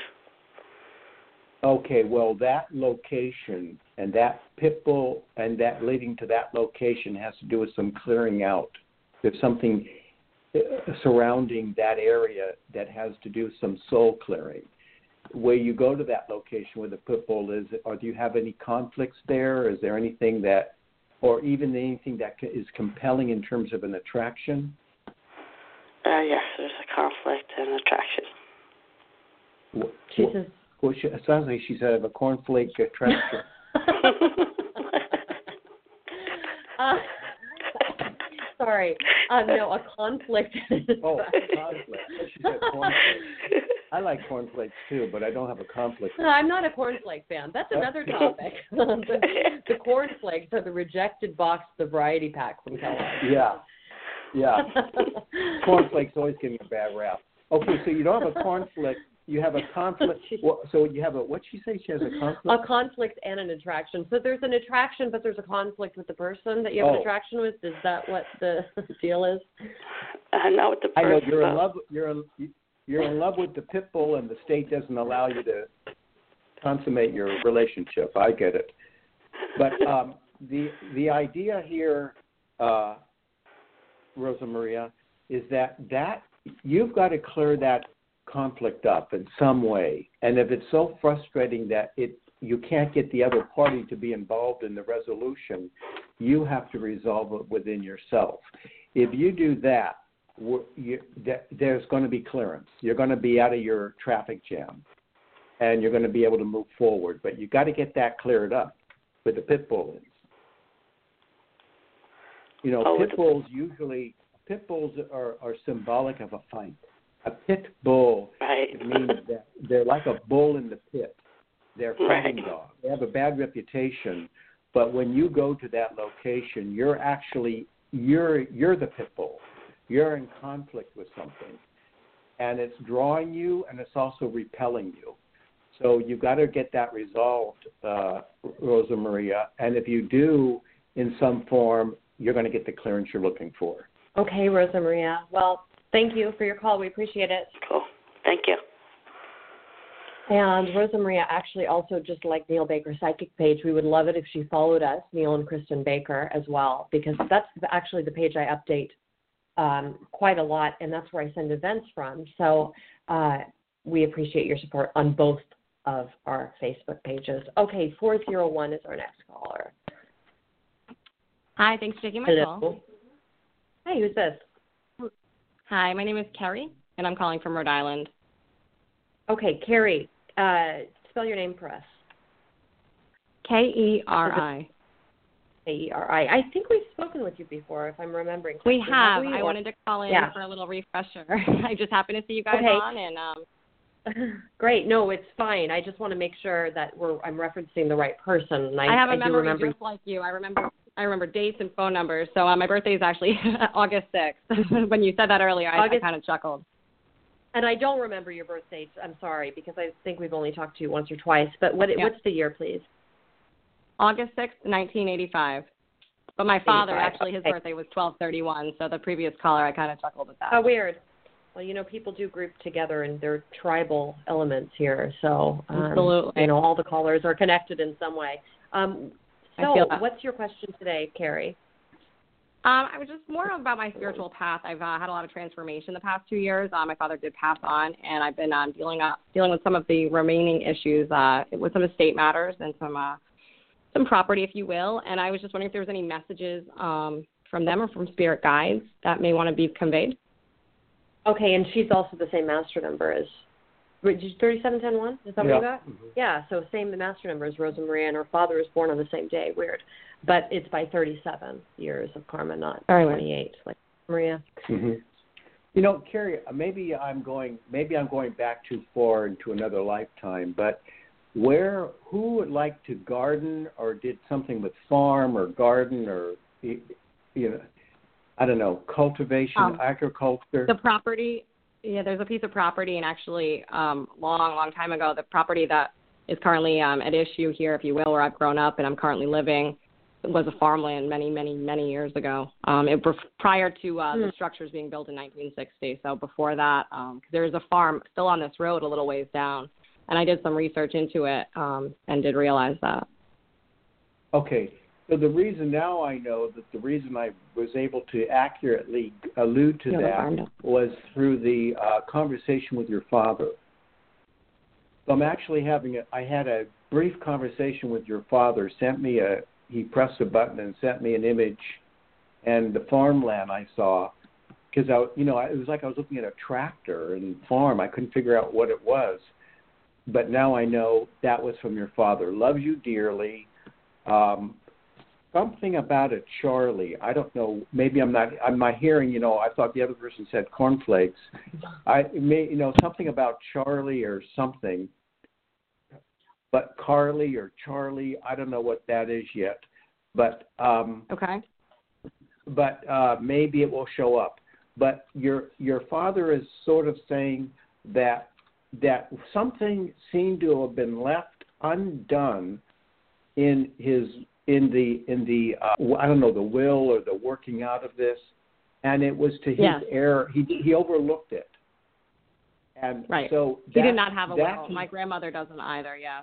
Okay, well, that location and that pit bull and that leading to that location has to do with some clearing out. There's something surrounding that area that has to do with some soul clearing. Where you go to that location where the pit bull is, or do you have any conflicts there? Is there anything that, or even anything that is compelling in terms of an attraction? Uh, yes, there's a conflict and attraction. What, She says, well, she, it sounds like she's out of a cornflake attraction. uh, sorry. Uh, no, a conflict. Oh, conflict. She said conflict. I like cornflakes too, but I don't have a conflict. No, I'm not a cornflake fan. That's another topic. the, the cornflakes are the rejected box, the variety pack from Kellogg's. Yeah, yeah. Cornflakes always give me a bad rap. Okay, so you don't have a conflict. You have a conflict. Well, so you have a, what'd she say? She has a conflict? A conflict and an attraction. So there's an attraction, but there's a conflict with the person that you have oh. an attraction with. Is that what the deal is? Uh, not with the person. I know you're in love. You're in, you're in love with the pit bull, and the state doesn't allow you to consummate your relationship. I get it. But um, the the idea here, uh, Rosa Maria, is that that you've got to clear that conflict up in some way, and if it's so frustrating that it you can't get the other party to be involved in the resolution, you have to resolve it within yourself. If you do that, you, that there's going to be clearance. You're going to be out of your traffic jam, and you're going to be able to move forward. But you got to get that cleared up with the pit bulls. You know, oh, pit bulls usually pit bulls are, are symbolic of a fight. A pit bull right. means that they're like a bull in the pit. They're fighting right. dogs. They have a bad reputation, but when you go to that location, you're actually you're you're the pit bull. You're in conflict with something, and it's drawing you, and it's also repelling you. So you've got to get that resolved, uh, Rosa Maria. And if you do, in some form, you're going to get the clearance you're looking for. Okay, Rosa Maria. Well, thank you for your call. We appreciate it. Cool. Thank you. And Rosa Maria actually also, just like Neil Baker Psychic page, we would love it if she followed us, Neil and Kristen Baker, as well, because that's actually the page I update um, quite a lot, and that's where I send events from. So uh, we appreciate your support on both of our Facebook pages. Okay, four zero one is our next caller. Hi, thanks for taking my Hello. call. Hey, who's this? Hi, my name is Carrie, and I'm calling from Rhode Island. Okay, Carrie, uh, spell your name for us. K E R I. K E R I. I think we've spoken with you before, if I'm remembering correctly. We have. have we? I wanted to call in yeah. for a little refresher. I just happened to see you guys okay. on, and um. Great. No, it's fine. I just want to make sure that we're I'm referencing the right person. I, I have a I memory remember... just like you. I remember. I remember dates and phone numbers. So uh, my birthday is actually August sixth. When you said that earlier, I, I kind of chuckled. And I don't remember your birth date. I'm sorry, because I think we've only talked to you once or twice. But what, yeah. what's the year, please? August sixth, nineteen eighty-five. But my father, eighty-five. actually, his okay. birthday was twelve thirty-one. So the previous caller, I kind of chuckled at that. Oh, weird. Well, you know, people do group together, and there are tribal elements here. So, um, absolutely. You know, all the callers are connected in some way. Um, so what's your question today, Carrie? Um, I was just more about my spiritual path. I've uh, had a lot of transformation the past two years. Um, my father did pass on, and I've been um, dealing up, dealing with some of the remaining issues uh, with some estate matters and some uh, some property, if you will. And I was just wondering if there was any messages um, from them or from spirit guides that may want to be conveyed. Okay, and she's also the same master number as thirty-seven ten one. Is that yeah. what you got? Mm-hmm. Yeah, so same master number as Rosa Maria, and her father was born on the same day. Weird. But it's by thirty-seven years of karma, not Very twenty-eight, like Maria. Mm-hmm. You know, Carrie, maybe I'm going, maybe I'm going back too far into another lifetime. But where, who would like to garden or did something with farm or garden or, you know, I don't know, cultivation, um, agriculture? The property, yeah, there's a piece of property, and actually, um, long, long time ago, the property that is currently um, at issue here, if you will, where I've grown up and I'm currently living, was a farmland many, many, many years ago. Um, it prior to uh, hmm. the structures being built in nineteen sixty. So before that, um, there is a farm still on this road a little ways down, and I did some research into it um, and did realize that. Okay. So the reason now I know that the reason I was able to accurately allude to yeah, that was through the uh, conversation with your father. So I'm actually having a, I had a brief conversation with your father, sent me a, he pressed a button and sent me an image and the farmland I saw, because I, you know, it was like I was looking at a tractor and farm. I couldn't figure out what it was, but now I know that was from your father. Loves you dearly. Um, something about a Charlie. I don't know. Maybe I'm not. I'm not hearing. You know, I thought the other person said cornflakes. I may, you know, something about Charlie or something. But Carly or Charlie, I don't know what that is yet. But um, okay. But uh, maybe it will show up. But your your father is sort of saying that that something seemed to have been left undone in his in the in the uh, I don't know, the will or the working out of this, and it was to his yes. error. He he overlooked it, and right. so he that, did not have a that, will. My grandmother doesn't either. Yeah.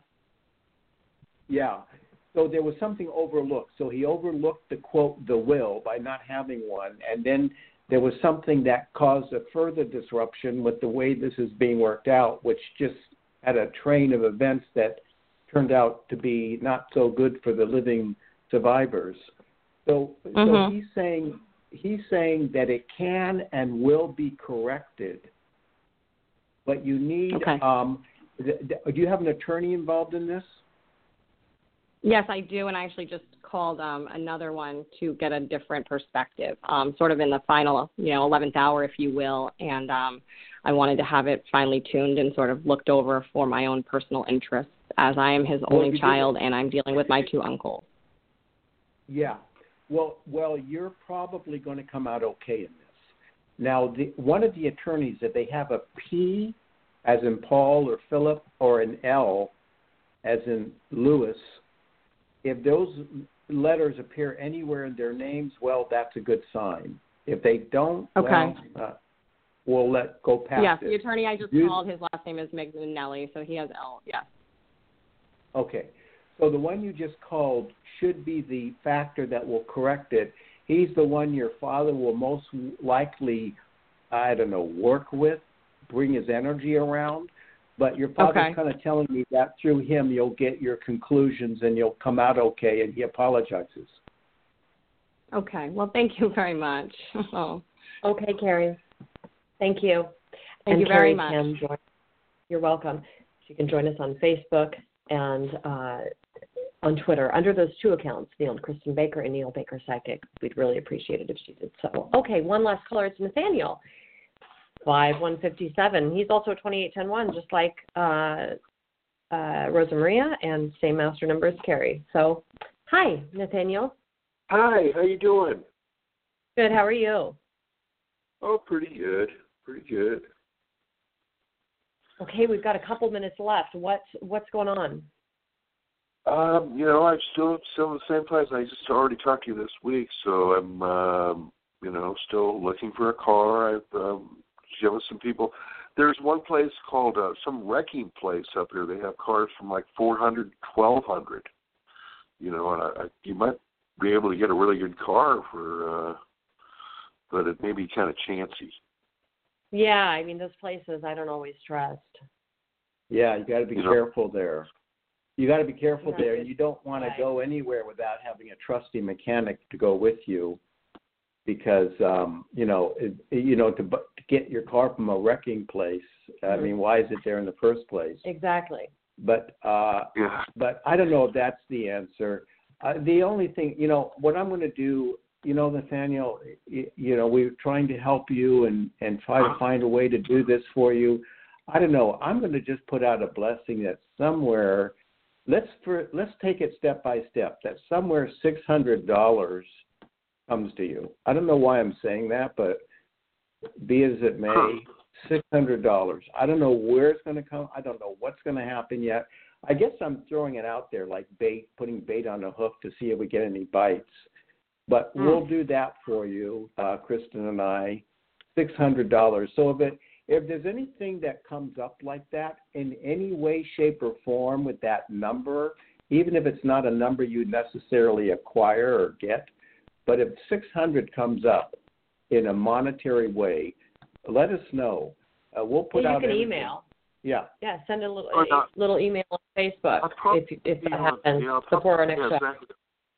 Yeah. So there was something overlooked. So he overlooked the quote the will by not having one, and then there was something that caused a further disruption with the way this is being worked out, which just had a train of events that turned out to be not so good for the living survivors. So, mm-hmm. so he's saying he's saying that it can and will be corrected, but you need. Okay. Um, th- th- do you have an attorney involved in this? Yes, I do, and I actually just called um, another one to get a different perspective, um, sort of in the final, you know, eleventh hour, if you will, and um, I wanted to have it finely tuned and sort of looked over for my own personal interests, as I am his well, only child, and I'm dealing with my two uncles. Yeah. Well, well, you're probably going to come out okay in this. Now, the, one of the attorneys, if they have a P, as in Paul or Philip, or an L, as in Lewis, if those letters appear anywhere in their names, well, that's a good sign. If they don't, okay. well, uh, we'll let go past yes, it. Yes, the attorney I just you, called, his last name is Mignonelli, so he has L, yes. Okay. So the one you just called should be the factor that will correct it. He's the one your father will most likely, I don't know, work with, bring his energy around. But your father's okay. kind of telling me that through him you'll get your conclusions and you'll come out okay, and he apologizes. Okay. Well, thank you very much. oh. Okay, Carrie. Thank you. Thank and you Carrie very much. Can join, you're welcome. She can join us on Facebook and uh, on Twitter under those two accounts, Neil and Kristen Baker and Neil Baker Psychic. We'd really appreciate it if she did so. Okay, one last caller. It's Nathaniel. five one fifty-seven. He's also twenty-eight ten one, just like uh, uh, Rosa Maria, and same master number as Carrie. So, hi, Nathaniel. Hi, how you doing? Good. How are you? Oh, pretty good. Pretty good. Okay, we've got a couple minutes left. What's what's going on? Um, you know, I'm still still in the same place. I just already talked to you this week, so I'm, um, you know, still looking for a car. I've um, with some people. There's one place called uh, some wrecking place up here. They have cars from like four hundred, twelve hundred. You know, and I, I, you might be able to get a really good car for, uh, but it may be kind of chancy. Yeah, I mean, those places I don't always trust. Yeah, you got to be you careful know? there. You got to be careful Right. there, and you don't want Right. to go anywhere without having a trusty mechanic to go with you. Because um, you know, it, you know, to, to get your car from a wrecking place, I Mm-hmm. mean, why is it there in the first place? Exactly. But uh, Yeah. but I don't know if that's the answer. Uh, the only thing, you know, what I'm going to do, you know, Nathaniel, you, you know, we're trying to help you and and try to find a way to do this for you. I don't know. I'm going to just put out a blessing that somewhere, let's for let's take it step by step. That somewhere six hundred dollars comes to you. I don't know why I'm saying that, but be as it may, six hundred dollars. I don't know where it's going to come. I don't know what's going to happen yet. I guess I'm throwing it out there like bait, putting bait on a hook to see if we get any bites. But mm. we'll do that for you, uh, Kristen and I, six hundred dollars. So if it, if there's anything that comes up like that in any way, shape, or form with that number, even if it's not a number you necessarily acquire or get, but if six hundred comes up in a monetary way, let us know. Uh, we'll put yeah, you out can everything. email. Yeah. Yeah, send a little Oh, no. a little email on Facebook prob- if if that yeah, happens yeah, before our next yeah, show. exactly.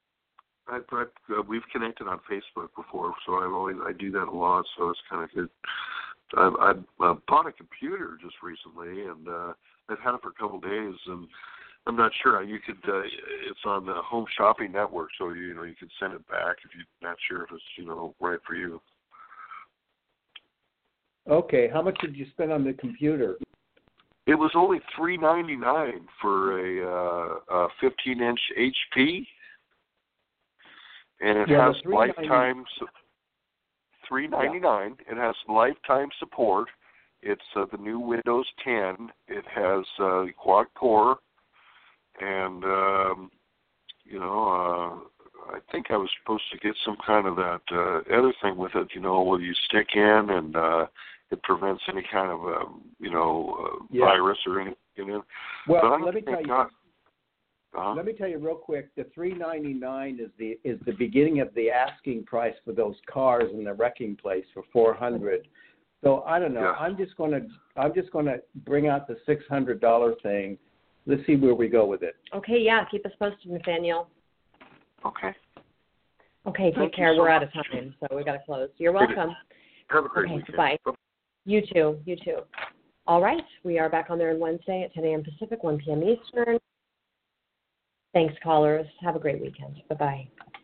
I, I, uh, we've connected on Facebook before, so I always I do that a lot. So it's kind of good. I've, I've uh, bought a computer just recently, and uh, I've had it for a couple of days, and I'm not sure. You could. Uh, it's on the Home Shopping Network, so you know you could send it back if you're not sure if it's you know right for you. Okay. How much did you spend on the computer? It was only three ninety-nine for a, uh, a fifteen inch H P, and it yeah, has lifetime. three ninety-nine. Yeah. It has lifetime support. It's uh, the new Windows ten. It has uh, quad core. And, um, you know, uh, I think I was supposed to get some kind of that uh, other thing with it, you know, where you stick in and uh, it prevents any kind of, um, you know, uh, yeah. virus or anything. You know. Well, but let me tell you. God, uh-huh. Let me tell you real quick. The three ninety-nine is the is the beginning of the asking price for those cars in the wrecking place for four hundred. So I don't know. Yeah. I'm just gonna I'm just gonna bring out the six hundred dollar thing. Let's see where we go with it. Okay, yeah, keep us posted, Nathaniel. Okay. Okay, take Thank care. so We're out much. of time, so we got to close. You're welcome. Have a great okay, weekend. Bye. Bye. You too. You too. All right, we are back on there on Wednesday at ten a.m. Pacific, one p.m. Eastern. Thanks, callers. Have a great weekend. Bye-bye.